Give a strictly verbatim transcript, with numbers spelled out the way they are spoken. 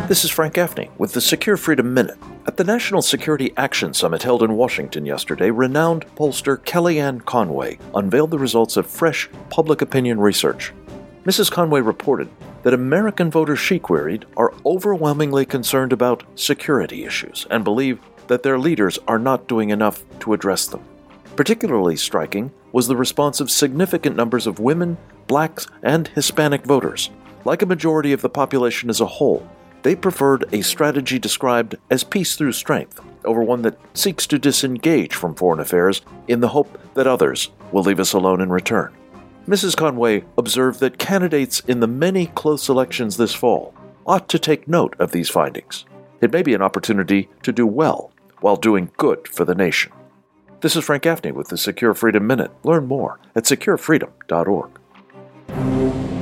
This is Frank Gaffney with the Secure Freedom Minute. At the National Security Action Summit held in Washington yesterday, renowned pollster Kellyanne Conway unveiled the results of fresh public opinion research. Missus Conway reported that American voters she queried are overwhelmingly concerned about security issues and believe that their leaders are not doing enough to address them. Particularly striking was the response of significant numbers of women, blacks, and Hispanic voters. Like a majority of the population as a whole, they preferred a strategy described as peace through strength over one that seeks to disengage from foreign affairs in the hope that others will leave us alone in return. Missus Conway observed that candidates in the many close elections this fall ought to take note of these findings. It may be an opportunity to do well while doing good for the nation. This is Frank Gaffney with the Secure Freedom Minute. Learn more at secure freedom dot org.